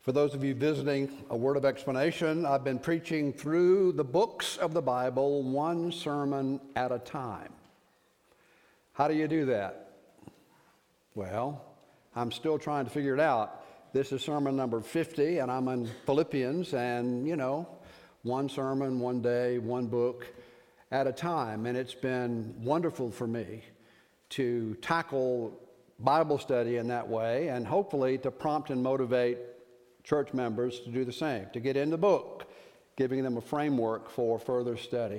For those of you visiting, a word of explanation. I've been preaching through the books of the Bible, one sermon at a time. How do you do that? Well, I'm still trying to figure it out. This is sermon number 50, and I'm in Philippians, and one sermon, one day, one book at a time. And it's been wonderful for me to tackle Bible study in that way, and hopefully to prompt and motivate church members to do the same, to get in the book, giving them a framework for further study.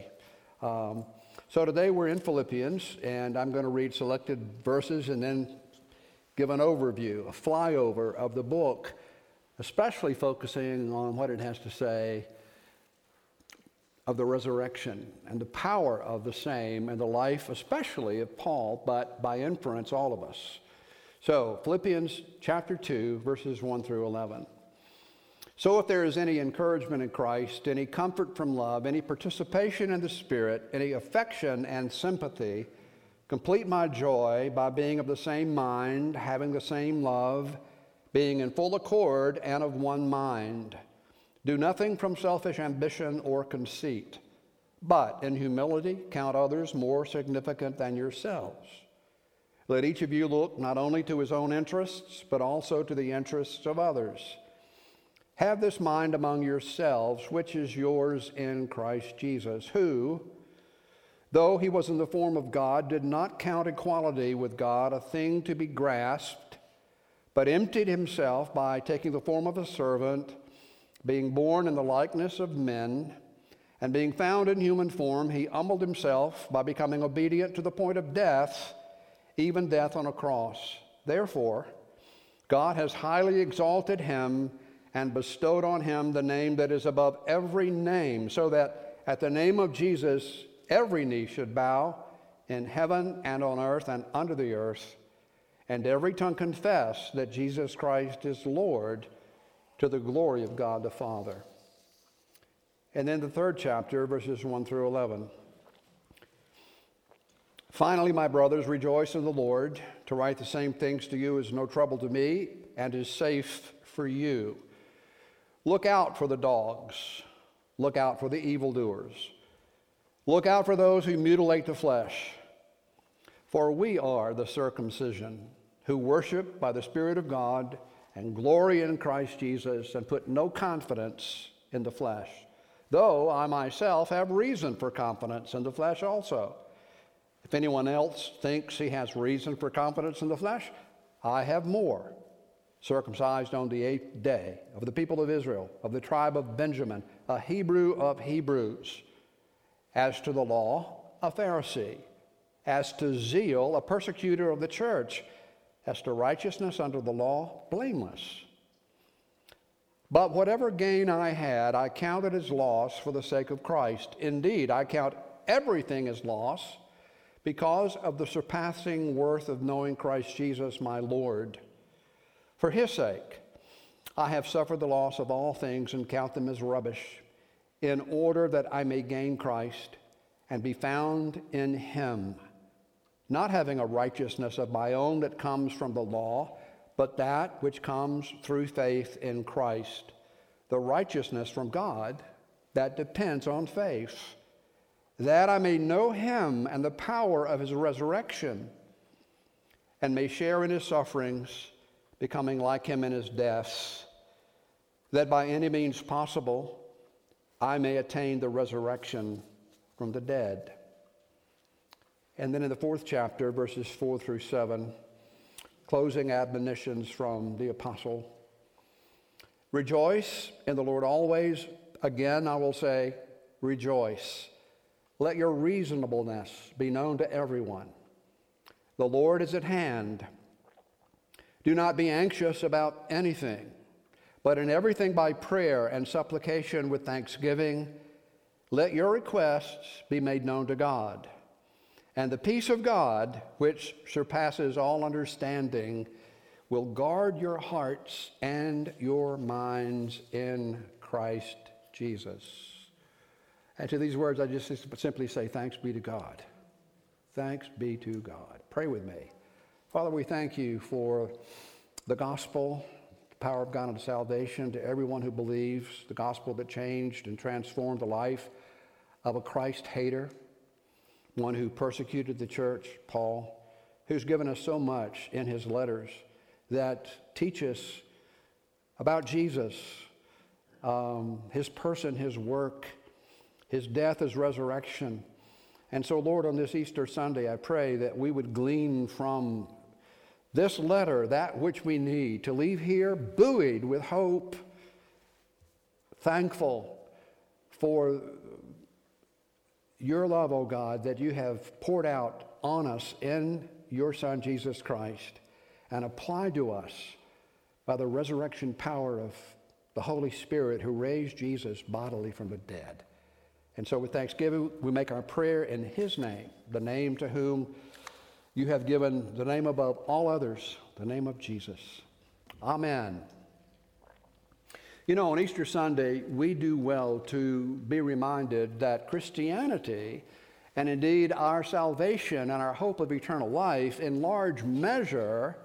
So today we're in Philippians, and I'm going to read selected verses and then give an overview, a flyover of the book, especially focusing on what it has to say of the resurrection and the power of the same and the life especially of Paul, but by inference all of us. So Philippians chapter 2, verses 1 through 11. So if there is any encouragement in Christ, any comfort from love, any participation in the Spirit, any affection and sympathy, complete my joy by being of the same mind, having the same love, being in full accord and of one mind. Do nothing from selfish ambition or conceit, but in humility count others more significant than yourselves. Let each of you look not only to his own interests, but also to the interests of others. Have this mind among yourselves, which is yours in Christ Jesus, who, though he was in the form of God, did not count equality with God a thing to be grasped, but emptied himself by taking the form of a servant, being born in the likeness of men, and being found in human form, he humbled himself by becoming obedient to the point of death, even death on a cross. Therefore, God has highly exalted him and bestowed on him the name that is above every name, so that at the name of Jesus every knee should bow in heaven and on earth and under the earth, and every tongue confess that Jesus Christ is Lord, to the glory of God the Father. And then the third chapter, verses 1 through 11. Finally, my brothers, rejoice in the Lord. To write the same things to you is no trouble to me and is safe for you. Look out for the dogs. Look out for the evildoers. Look out for those who mutilate the flesh. For we are the circumcision, who worship by the Spirit of God and glory in Christ Jesus and put no confidence in the flesh, though I myself have reason for confidence in the flesh also. If anyone else thinks he has reason for confidence in the flesh, I have more. Circumcised on the 8th day, of the people of Israel, of the tribe of Benjamin, a Hebrew of Hebrews. As to the law, a Pharisee. As to zeal, a persecutor of the church. As to righteousness under the law, blameless. But whatever gain I had, I counted as loss for the sake of Christ. Indeed, I count everything as loss because of the surpassing worth of knowing Christ Jesus my Lord. For his sake, I have suffered the loss of all things and count them as rubbish, in order that I may gain Christ and be found in him, not having a righteousness of my own that comes from the law, but that which comes through faith in Christ, the righteousness from God that depends on faith, that I may know him and the power of his resurrection, and may share in his sufferings, becoming like him in his death, that by any means possible I may attain the resurrection from the dead. And then in the fourth chapter, verses 4 through 7, closing admonitions from the apostle. Rejoice in the Lord always. Again, I will say, rejoice. Let your reasonableness be known to everyone. The Lord is at hand. Do not be anxious about anything, but in everything by prayer and supplication with thanksgiving, let your requests be made known to God. And the peace of God, which surpasses all understanding, will guard your hearts and your minds in Christ Jesus. And to these words, I just simply say, thanks be to God. Thanks be to God. Pray with me. Father, we thank you for the gospel, the power of God unto salvation to everyone who believes, the gospel that changed and transformed the life of a Christ hater, one who persecuted the church, Paul, who's given us so much in his letters that teach us about Jesus, his person, his work, his death, his resurrection. And so, Lord, on this Easter Sunday, I pray that we would glean from this letter that which we need to leave here buoyed with hope, thankful for your love, O God, that you have poured out on us in your Son, Jesus Christ, and applied to us by the resurrection power of the Holy Spirit who raised Jesus bodily from the dead. And so with thanksgiving, we make our prayer in his name, the name to whom you have given the name above all others, the name of Jesus. Amen. You know, on Easter Sunday, we do well to be reminded that Christianity, and indeed our salvation and our hope of eternal life, in large measure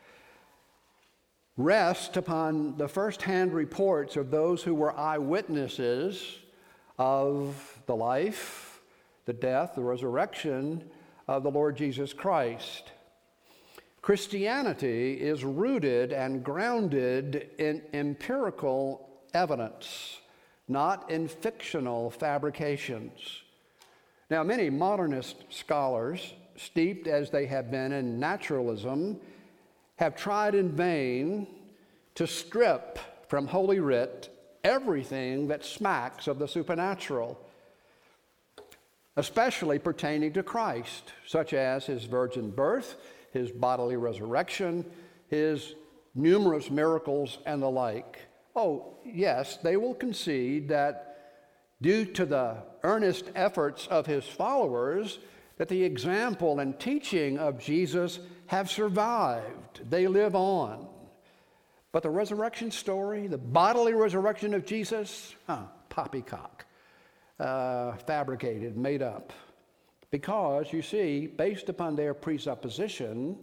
rest upon the first-hand reports of those who were eyewitnesses of the life, the death, the resurrection of the Lord Jesus Christ. Christianity is rooted and grounded in empirical evidence, not in fictional fabrications. Now, many modernist scholars, steeped as they have been in naturalism, have tried in vain to strip from Holy Writ everything that smacks of the supernatural, especially pertaining to Christ, such as his virgin birth, his bodily resurrection, his numerous miracles, and the like. Oh, yes, they will concede that due to the earnest efforts of his followers, that the example and teaching of Jesus have survived. They live on. But the resurrection story, the bodily resurrection of Jesus, poppycock, fabricated, made up. Because, you see, based upon their presupposition,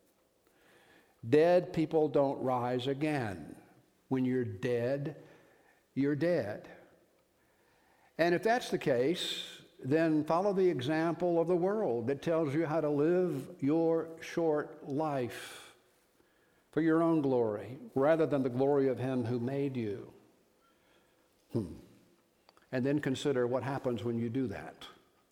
dead people don't rise again. When you're dead, you're dead. And if that's the case, then follow the example of the world that tells you how to live your short life for your own glory, rather than the glory of him who made you. And then consider what happens when you do that.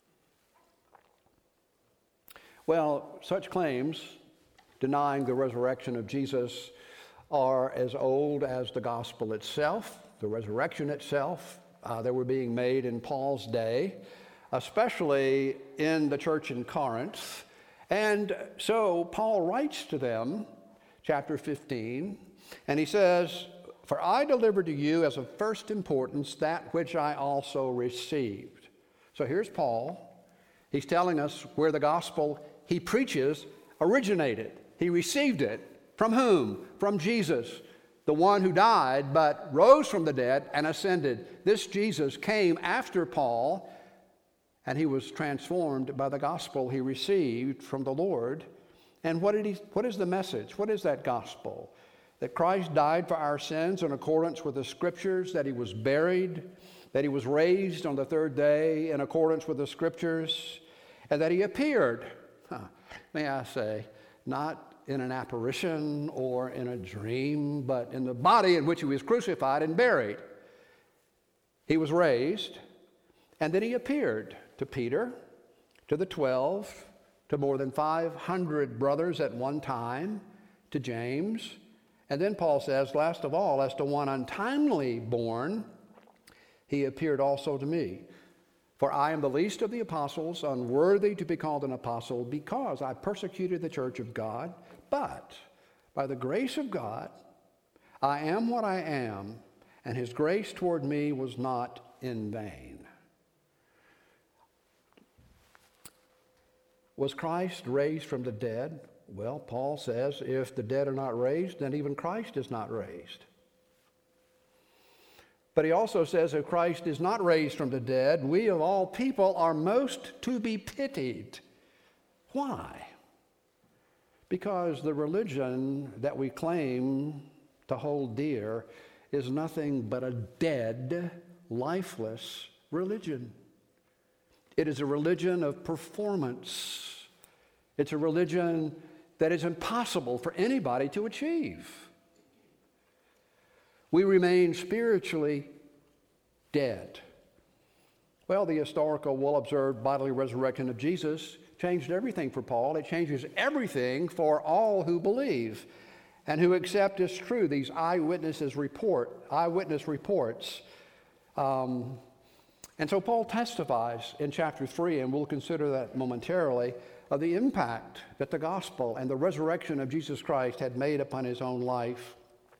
Well, such claims, denying the resurrection of Jesus, are as old as the gospel itself, the resurrection itself. They were being made in Paul's day, especially in the church in Corinth. And so Paul writes to them, chapter 15, and he says, "For I delivered to you as of first importance that which I also received." So here's Paul. He's telling us where the gospel he preaches originated. He received it. From whom? From Jesus, the one who died but rose from the dead and ascended. This Jesus came after Paul, and he was transformed by the gospel he received from the Lord. And what is the message? What is that gospel? That Christ died for our sins in accordance with the scriptures, that he was buried, that he was raised on the third day in accordance with the scriptures, and that he appeared, may I say, not in an apparition or in a dream, but in the body in which he was crucified and buried. He was raised, and then he appeared to Peter, to the 12, to more than 500 brothers at one time, to James. And then Paul says, last of all, as to one untimely born, he appeared also to me. For I am the least of the apostles, unworthy to be called an apostle, because I persecuted the church of God. But by the grace of God, I am what I am, and his grace toward me was not in vain. Was Christ raised from the dead? Well, Paul says, if the dead are not raised, then even Christ is not raised. But he also says, if Christ is not raised from the dead, we of all people are most to be pitied. Why? Because the religion that we claim to hold dear is nothing but a dead, lifeless religion. It is a religion of performance. It's a religion that is impossible for anybody to achieve. We remain spiritually dead. Well, the historical, well-observed bodily resurrection of Jesus changed everything for Paul. It changes everything for all who believe and who accept as true these eyewitness reports. And so Paul testifies in chapter 3, and we'll consider that momentarily, of the impact that the gospel and the resurrection of Jesus Christ had made upon his own life.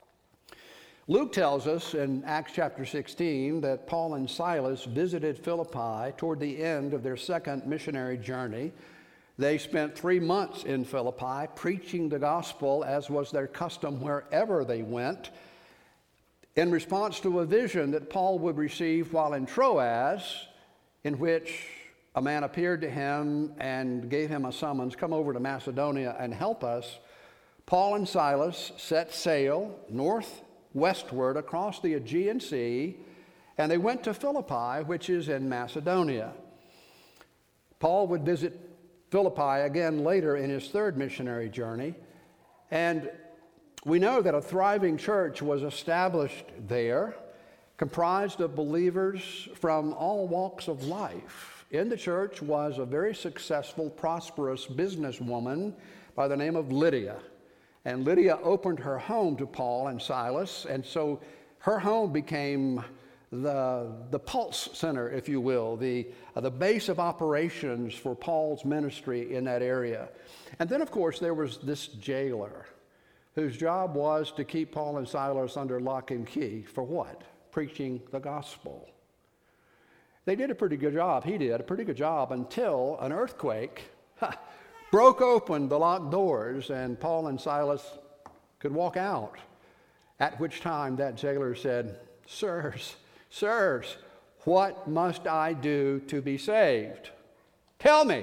Luke tells us in Acts chapter 16 that Paul and Silas visited Philippi toward the end of their second missionary journey. They spent 3 months in Philippi preaching the gospel as was their custom wherever they went, in response to a vision that Paul would receive while in Troas, in which a man appeared to him and gave him a summons, come over to Macedonia and help us. Paul and Silas set sail northwestward across the Aegean Sea, and they went to Philippi, which is in Macedonia. Paul would visit Philippi again later in his third missionary journey, and we know that a thriving church was established there, comprised of believers from all walks of life. In the church was a very successful, prosperous businesswoman by the name of Lydia. And Lydia opened her home to Paul and Silas, and so her home became the pulse center, if you will, the base of operations for Paul's ministry in that area. And then, of course, there was this jailer whose job was to keep Paul and Silas under lock and key. For what? Preaching the gospel. They did a pretty good job. He did a pretty good job until an earthquake broke open the locked doors and Paul and Silas could walk out. At which time that jailer said, Sirs, what must I do to be saved? Tell me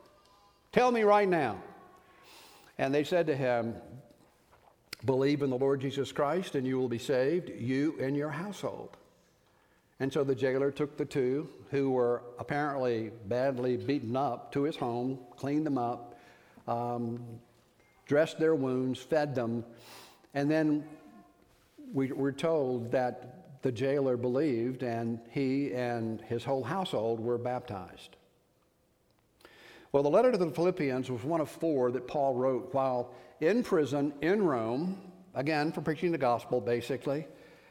right now. And they said to him, believe in the Lord Jesus Christ and you will be saved, you and your household. And so the jailer took the two who were apparently badly beaten up to his home, cleaned them up, dressed their wounds, fed them, and then we're told that the jailer believed and he and his whole household were baptized. Well, the letter to the Philippians was one of 4 that Paul wrote while in prison in Rome, again for preaching the gospel basically.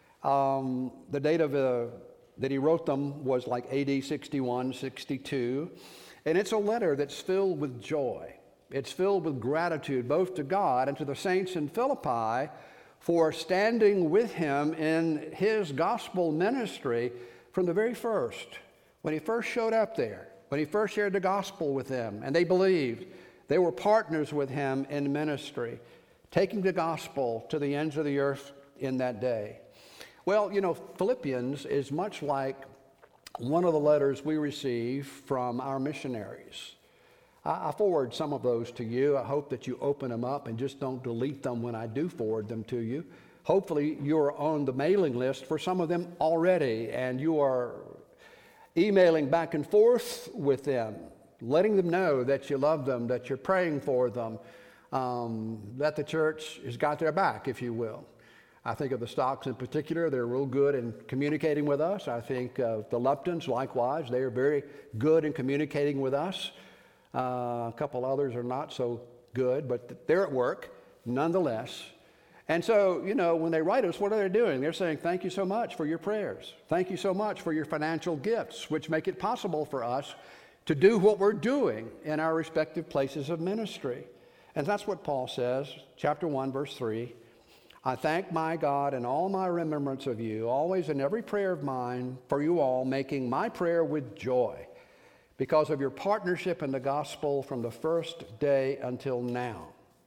The date of that he wrote them was like AD 61, 62. And it's a letter that's filled with joy. It's filled with gratitude both to God and to the saints in Philippi for standing with him in his gospel ministry from the very first. When he first showed up there, when he first shared the gospel with them, and they believed, they were partners with him in ministry, taking the gospel to the ends of the earth in that day. Well, Philippians is much like one of the letters we receive from our missionaries. I forward some of those to you. I hope that you open them up and just don't delete them when I do forward them to you. Hopefully you're on the mailing list for some of them already, and you are emailing back and forth with them, letting them know that you love them, that you're praying for them, that the church has got their back, if you will. I think of the Stocks in particular. They're real good in communicating with us. I think of the Luptons, likewise. They are very good in communicating with us. A couple others are not so good, but they're at work nonetheless. And so, when they write us, what are they doing? They're saying, thank you so much for your prayers. Thank you so much for your financial gifts, which make it possible for us to do what we're doing in our respective places of ministry. And that's what Paul says, chapter 1, verse 3. I thank my God in all my remembrance of you, always in every prayer of mine for you all, making my prayer with joy, because of your partnership in the gospel from the first day until now.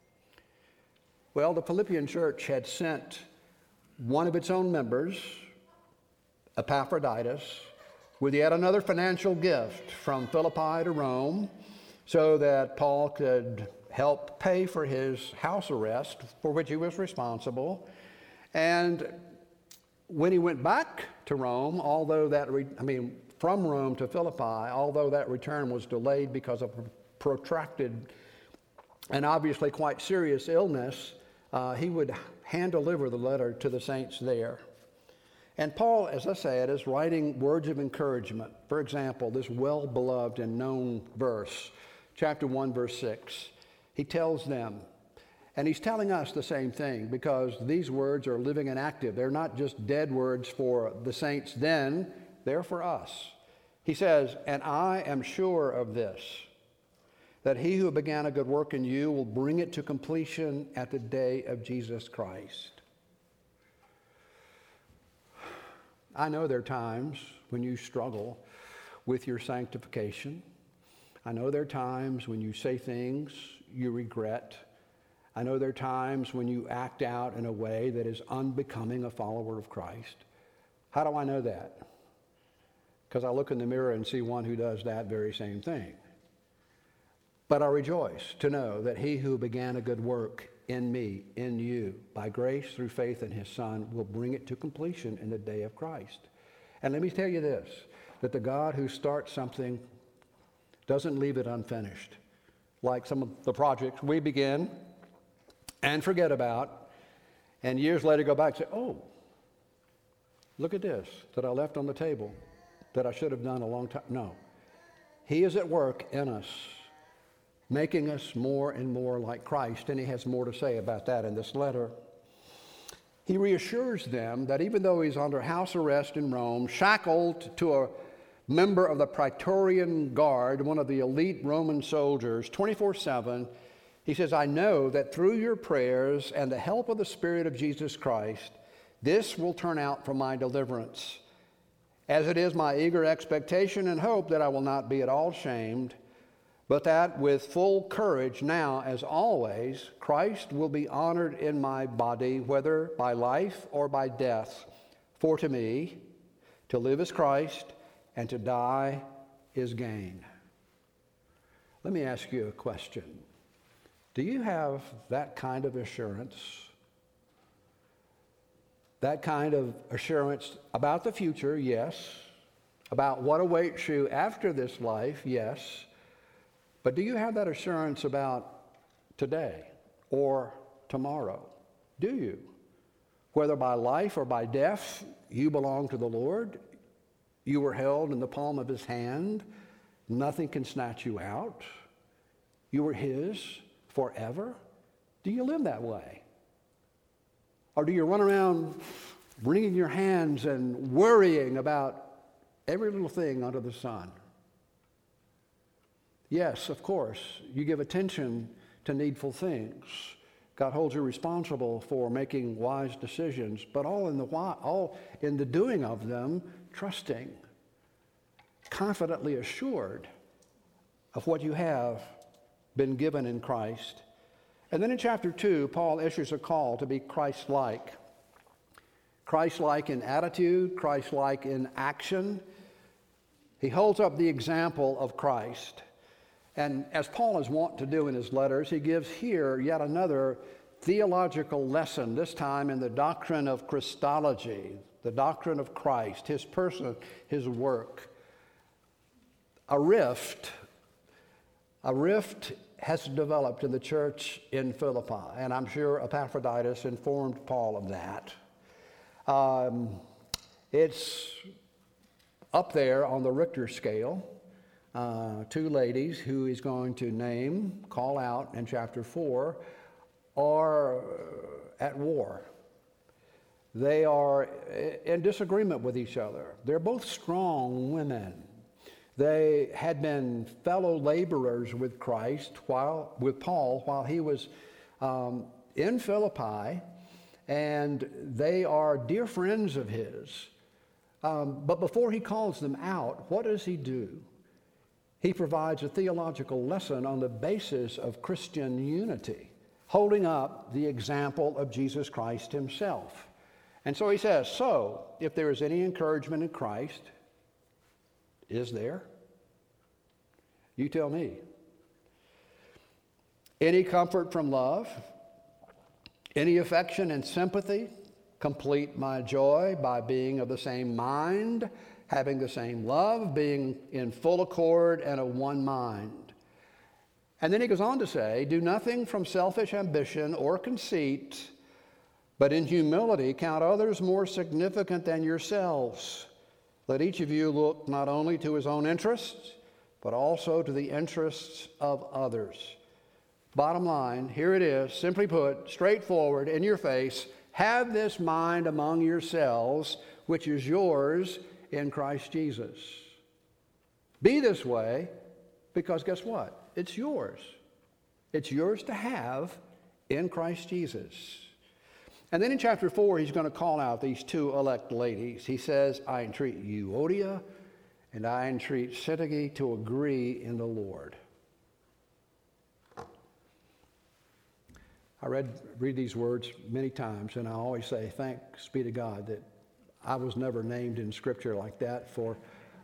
Well, the Philippian church had sent one of its own members, Epaphroditus, with yet another financial gift from Philippi to Rome so that Paul could help pay for his house arrest, for which he was responsible. And when he went back to Rome, from Rome to Philippi, although that return was delayed because of protracted and obviously quite serious illness, he would hand deliver the letter to the saints there. And Paul, as I said, is writing words of encouragement. For example, this well-beloved and known verse, chapter 1, verse 6. He tells them, and he's telling us the same thing, because these words are living and active. They're not just dead words for the saints then, they're for us. He says, "And I am sure of this, that he who began a good work in you will bring it to completion at the day of Jesus Christ." I know there are times when you struggle with your sanctification. I know there are times when you say things you regret. I know there are times when you act out in a way that is unbecoming a follower of Christ. How do I know that? Because I look in the mirror and see one who does that very same thing. But I rejoice to know that he who began a good work in me, in you, by grace through faith in his Son, will bring it to completion in the day of Christ. And let me tell you this, that the God who starts something doesn't leave it unfinished. Like some of the projects we begin and forget about, and years later go back and say, "Oh, look at this that I left on the table that I should have done a long time." No. He is at work in us, making us more and more like Christ, and he has more to say about that in this letter. He reassures them that even though he's under house arrest in Rome, shackled to a member of the Praetorian Guard, one of the elite Roman soldiers, 24/7, he says, "I know that through your prayers and the help of the Spirit of Jesus Christ, this will turn out for my deliverance, as it is my eager expectation and hope that I will not be at all shamed, but that with full courage now, as always, Christ will be honored in my body, whether by life or by death. For to me, to live is Christ, and to die is gain." Let me ask you a question. Do you have that kind of assurance? That kind of assurance about the future, yes. About what awaits you after this life, yes. But do you have that assurance about today or tomorrow? Do you? Whether by life or by death, you belong to the Lord. You were held in the palm of his hand. Nothing can snatch you out. You were his forever. Do you live that way? Or do you run around wringing your hands and worrying about every little thing under the sun? Yes, of course, you give attention to needful things. God holds you responsible for making wise decisions, but all in the doing of them, trusting, confidently assured of what you have been given in Christ. And then in chapter 2, Paul issues a call to be Christ-like. Christ-like in attitude, Christ-like in action. He holds up the example of Christ. And as Paul is wont to do in his letters, he gives here yet another theological lesson, this time in the doctrine of Christology, the doctrine of Christ, his person, his work. A rift has developed in the church in Philippi, and I'm sure Epaphroditus informed Paul of that. It's up there on the Richter scale. Two ladies who he's going to call out in chapter 4, are at war. They are in disagreement with each other. They're both strong women. They had been fellow laborers with with Paul while he was in Philippi, and they are dear friends of his. But before he calls them out, what does he do? He provides a theological lesson on the basis of Christian unity, holding up the example of Jesus Christ himself. And so he says, so if there is any encouragement in Christ, is there? You tell me. Any comfort from love? Any affection and sympathy? complete my joy by being of the same mind, having the same love, being in full accord and of one mind. And then he goes on to say, do nothing from selfish ambition or conceit, but in humility count others more significant than yourselves. Let each of you look not only to his own interests, but also to the interests of others. Bottom line, here it is, simply put, straightforward, in your face. Have this mind among yourselves, which is yours in Christ Jesus. Be this way, because guess what? It's yours. It's yours to have in Christ Jesus. And then in chapter 4, he's going to call out these two elect ladies. He says, I entreat Euodia and I entreat Syntyche to agree in the Lord. I read these words many times, and I always say, thanks be to God that I was never named in Scripture like that for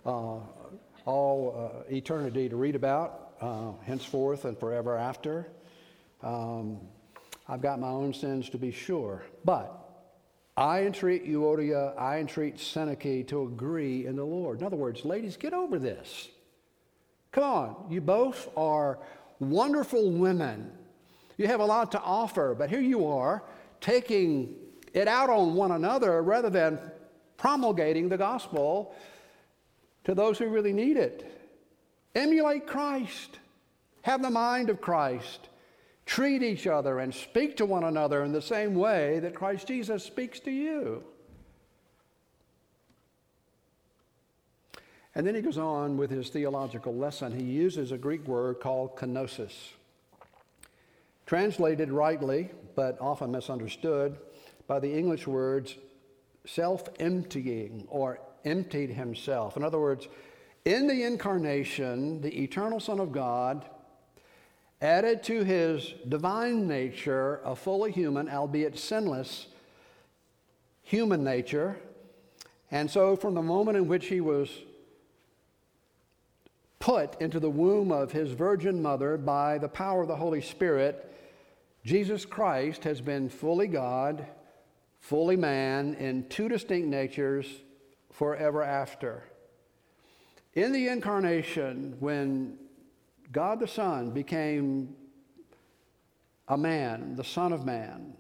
all eternity to read about, henceforth and forever after. I've got my own sins to be sure, but I entreat Euodia, I entreat Syntyche to agree in the Lord. In other words, ladies, get over this. Come on, you both are wonderful women. You have a lot to offer, but here you are taking it out on one another rather than promulgating the gospel to those who really need it. Emulate Christ. Have the mind of Christ. Treat each other and speak to one another in the same way that Christ Jesus speaks to you. And then he goes on with his theological lesson. He uses a Greek word called kenosis. Translated rightly, but often misunderstood, by the English words self-emptying or emptied himself. In other words, in the incarnation, the eternal Son of God added to his divine nature a fully human, albeit sinless, human nature. And so from the moment in which he was put into the womb of his virgin mother by the power of the Holy Spirit, Jesus Christ has been fully God, fully man, in two distinct natures forever after. In the incarnation, when God the Son became a man, the Son of Man,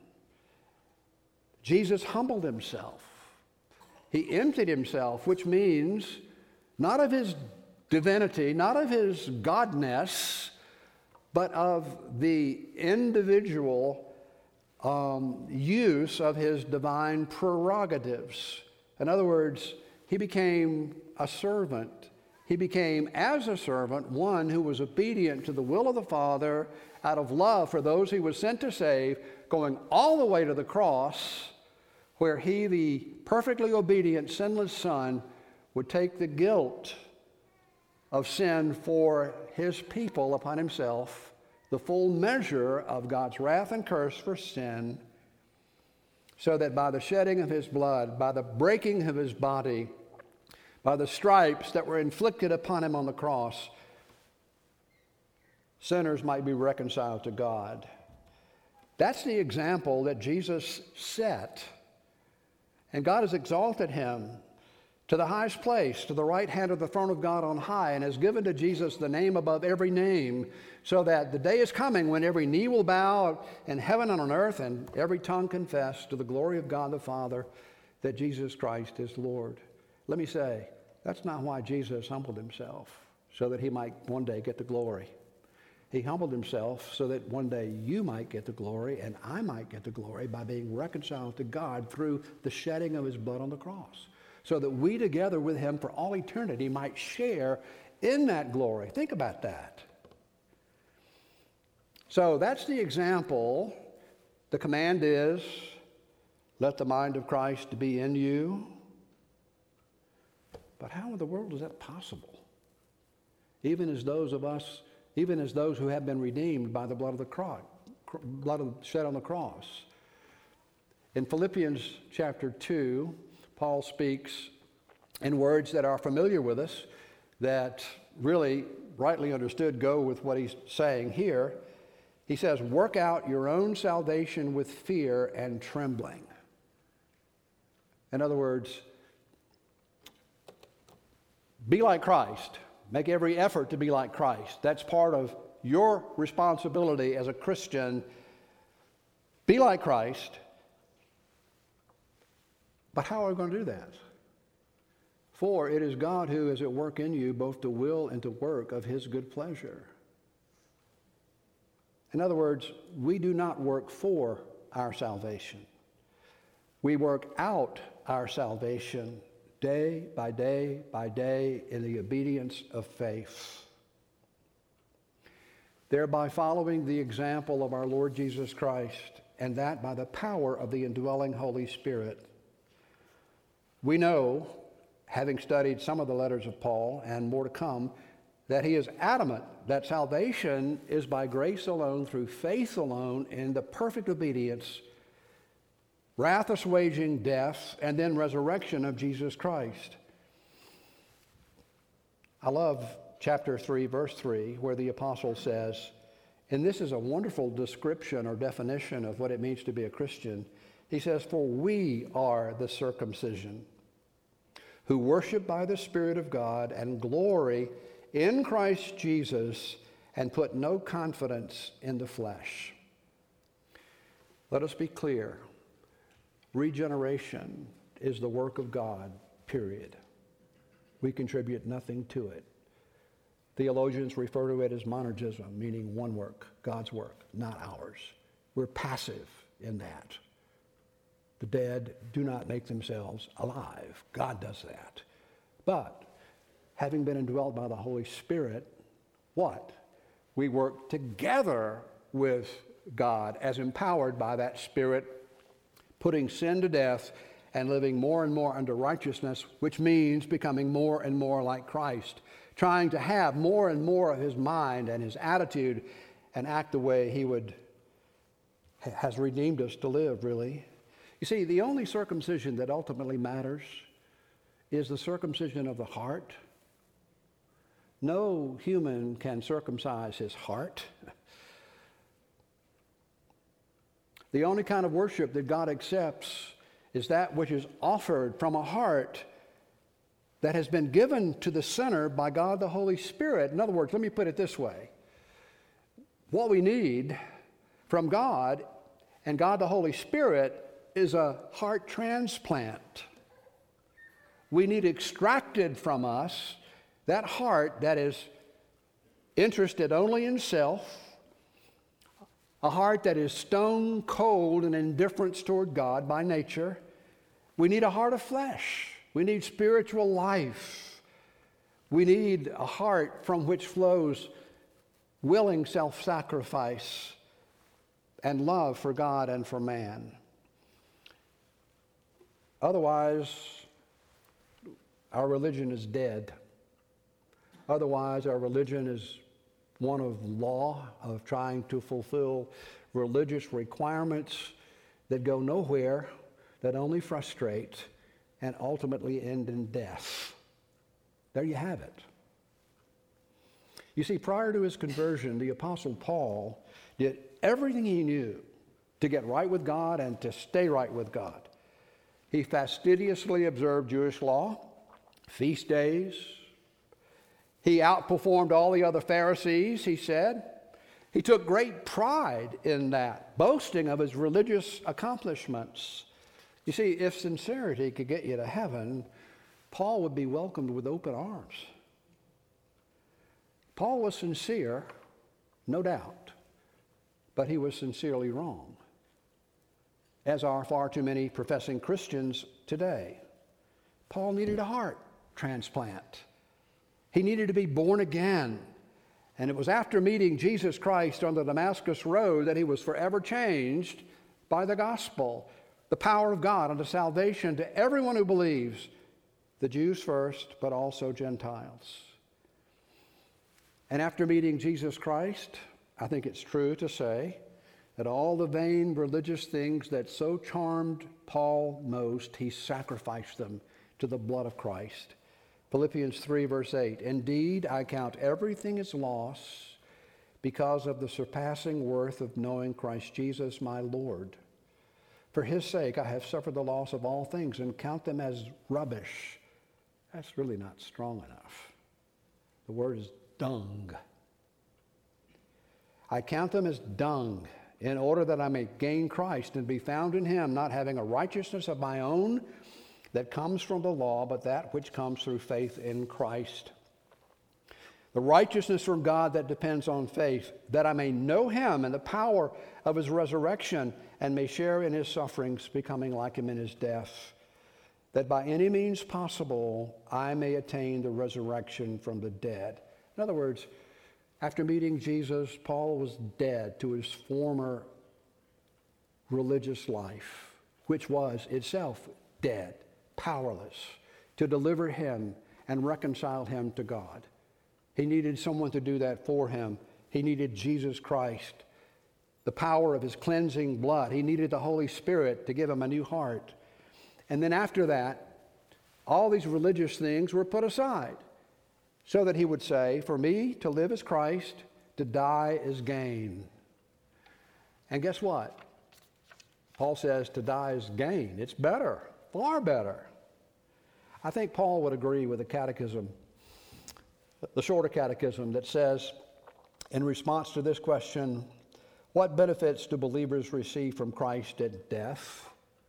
Jesus humbled himself. He emptied himself, which means not of his divinity, not of his godness, but of the individual use of his divine prerogatives. In other words, he became a servant. He became, as a servant, one who was obedient to the will of the Father out of love for those he was sent to save, going all the way to the cross, where he, the perfectly obedient, sinless Son, would take the guilt of sin for his people upon himself, the full measure of God's wrath and curse for sin, so that by the shedding of his blood, by the breaking of his body, by the stripes that were inflicted upon him on the cross, sinners might be reconciled to God. That's the example that Jesus set. And God has exalted him to the highest place, to the right hand of the throne of God on high, and has given to Jesus the name above every name, so that the day is coming when every knee will bow in heaven and on earth, and every tongue confess to the glory of God the Father that Jesus Christ is Lord. Let me say, that's not why Jesus humbled himself, so that he might one day get the glory. He humbled himself so that one day you might get the glory and I might get the glory by being reconciled to God through the shedding of his blood on the cross, so that we together with him for all eternity might share in that glory. Think about that. So that's the example. The command is, let the mind of Christ be in you. But how in the world is that possible? Even as those who have been redeemed by the blood of the cross, shed on the cross. In Philippians chapter 2, Paul speaks in words that are familiar with us, that really, rightly understood, go with what he's saying here. He says, work out your own salvation with fear and trembling. In other words, be like Christ. Make every effort to be like Christ. That's part of your responsibility as a Christian. Be like Christ. But how are we going to do that? For it is God who is at work in you both to will and to work of his good pleasure. In other words, we do not work for our salvation. We work out our salvation day by day by day in the obedience of faith, thereby following the example of our Lord Jesus Christ, and that by the power of the indwelling Holy Spirit. We know, having studied some of the letters of Paul and more to come, that he is adamant that salvation is by grace alone, through faith alone, in the perfect obedience, wrath-assuaging death, and then resurrection of Jesus Christ. I love chapter 3, verse 3, where the apostle says, and this is a wonderful description or definition of what it means to be a Christian. He says, for we are the circumcision, who worship by the Spirit of God and glory in Christ Jesus and put no confidence in the flesh. Let us be clear. Regeneration is the work of God, period. We contribute nothing to it. Theologians refer to it as monergism, meaning one work, God's work, not ours. We're passive in that. The dead do not make themselves alive. God does that. But having been indwelt by the Holy Spirit, what? We work together with God as empowered by that Spirit, putting sin to death and living more and more under righteousness, which means becoming more and more like Christ, trying to have more and more of his mind and his attitude and act the way he has redeemed us to live, really. You see, the only circumcision that ultimately matters is the circumcision of the heart. No human can circumcise his heart. The only kind of worship that God accepts is that which is offered from a heart that has been given to the sinner by God the Holy Spirit. In other words, let me put it this way. What we need from God and God the Holy Spirit is a heart transplant. We need extracted from us that heart that is interested only in self, a heart that is stone cold and indifference toward God by nature. We need a heart of flesh. We need spiritual life. We need a heart from which flows willing self-sacrifice and love for God and for man. Otherwise, our religion is dead. Otherwise, our religion is one of law, of trying to fulfill religious requirements that go nowhere, that only frustrate, and ultimately end in death. There you have it. You see, prior to his conversion, the Apostle Paul did everything he knew to get right with God and to stay right with God. He fastidiously observed Jewish law, feast days. He outperformed all the other Pharisees, he said. He took great pride in that, boasting of his religious accomplishments. You see, if sincerity could get you to heaven, Paul would be welcomed with open arms. Paul was sincere, no doubt, but he was sincerely wrong, as are far too many professing Christians today. Paul needed a heart transplant. He needed to be born again. And it was after meeting Jesus Christ on the Damascus Road that he was forever changed by the gospel, the power of God unto salvation to everyone who believes, the Jews first, but also Gentiles. And after meeting Jesus Christ, I think it's true to say that all the vain religious things that so charmed Paul most, he sacrificed them to the blood of Christ. Philippians 3, verse 8, indeed, I count everything as loss because of the surpassing worth of knowing Christ Jesus my Lord, For his sake I have suffered the loss of all things and count them as rubbish. That's really not strong enough. The word is dung. I count them as dung, in order that I may gain Christ and be found in him, not having a righteousness of my own that comes from the law, but that which comes through faith in Christ. The righteousness from God that depends on faith, that I may know him and the power of his resurrection, and may share in his sufferings, becoming like him in his death, that by any means possible I may attain the resurrection from the dead. In other words, after meeting Jesus, Paul was dead to his former religious life, which was itself dead, powerless to deliver him and reconcile him to God. He needed someone to do that for him. He needed Jesus Christ, the power of his cleansing blood. He needed the Holy Spirit to give him a new heart. And then after that, all these religious things were put aside so that he would say, for me to live is Christ, to die is gain. And guess what? Paul says to die is gain. It's better, far better. I think Paul would agree with the catechism, the shorter catechism, that says, in response to this question, what benefits do believers receive from Christ at death?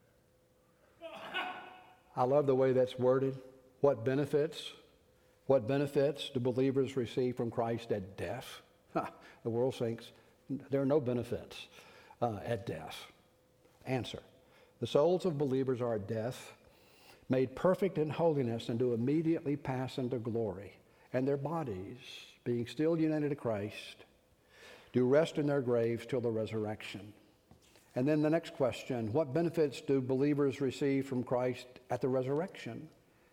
I love the way that's worded. What benefits? What benefits do believers receive from Christ at death? The world thinks there are no benefits at death. Answer. The souls of believers are at death, made perfect in holiness, and do immediately pass into glory. And their bodies, being still united to Christ, do rest in their graves till the resurrection. And then the next question, what benefits do believers receive from Christ at the resurrection?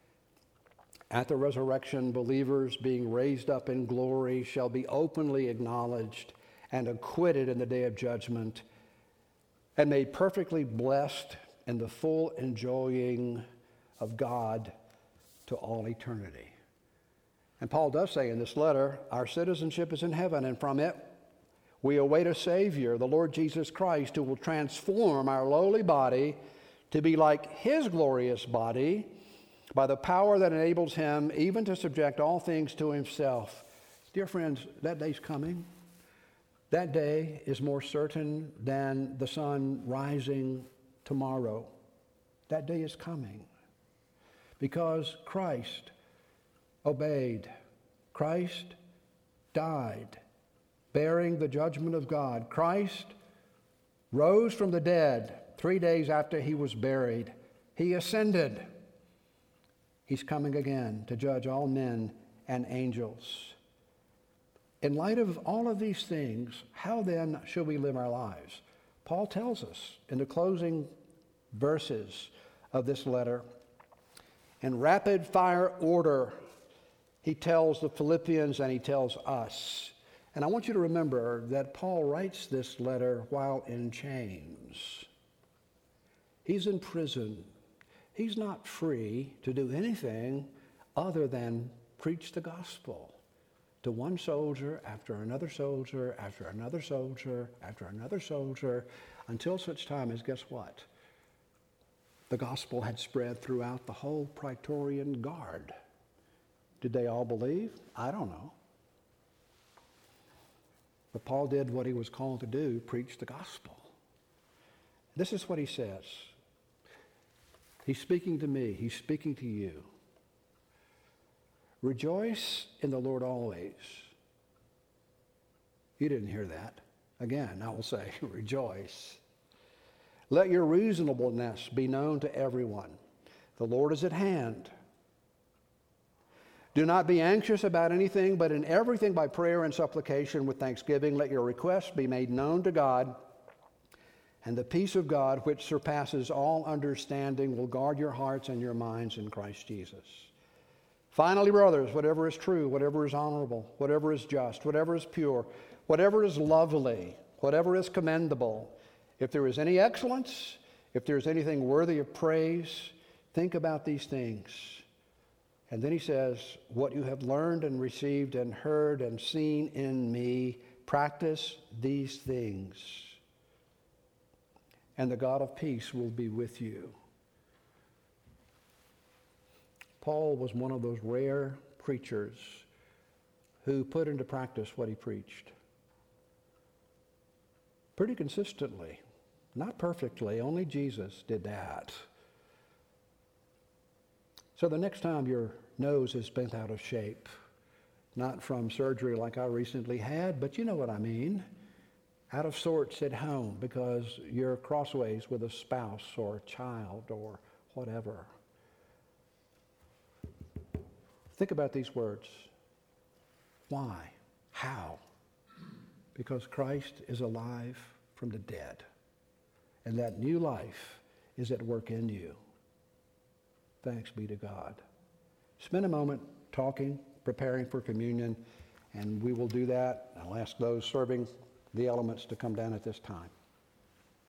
At the resurrection, believers being raised up in glory shall be openly acknowledged and acquitted in the day of judgment, and made perfectly blessed in the full enjoying of God to all eternity. And Paul does say in this letter, our citizenship is in heaven, and from it we await a Savior, the Lord Jesus Christ, who will transform our lowly body to be like his glorious body by the power that enables him even to subject all things to himself. Dear friends, that day's coming. That day is more certain than the sun rising tomorrow. That day is coming because Christ obeyed. Christ died, bearing the judgment of God. Christ rose from the dead 3 days after he was buried. He ascended. He's coming again to judge all men and angels. In light of all of these things, how then should we live our lives? Paul tells us in the closing verses of this letter, in rapid fire order, he tells the Philippians and he tells us. And I want you to remember that Paul writes this letter while in chains. He's in prison. He's not free to do anything other than preach the gospel to one soldier after another soldier, after another soldier, after another soldier, until such time as, guess what? The gospel had spread throughout the whole Praetorian Guard. Did they all believe? I don't know. But Paul did what he was called to do, preach the gospel. This is what he says. He's speaking to me. He's speaking to you. Rejoice in the Lord always. You didn't hear that. Again, I will say, rejoice. Let your reasonableness be known to everyone. The Lord is at hand. Do not be anxious about anything, but in everything by prayer and supplication with thanksgiving, let your requests be made known to God. And the peace of God, which surpasses all understanding, will guard your hearts and your minds in Christ Jesus. Finally, brothers, whatever is true, whatever is honorable, whatever is just, whatever is pure, whatever is lovely, whatever is commendable, if there is any excellence, if there is anything worthy of praise, think about these things. And then he says, what you have learned and received and heard and seen in me, practice these things. and the God of peace will be with you. Paul was one of those rare preachers who put into practice what he preached. Pretty consistently. Not perfectly, only Jesus did that. So the next time your nose is bent out of shape, not from surgery like I recently had, but you know what I mean, out of sorts at home because you're crossways with a spouse or a child or whatever. Think about these words. Why? How? Because Christ is alive from the dead, and that new life is at work in you. Thanks be to God. Spend a moment talking, preparing for communion, and we will do that. I'll ask those serving the elements to come down at this time.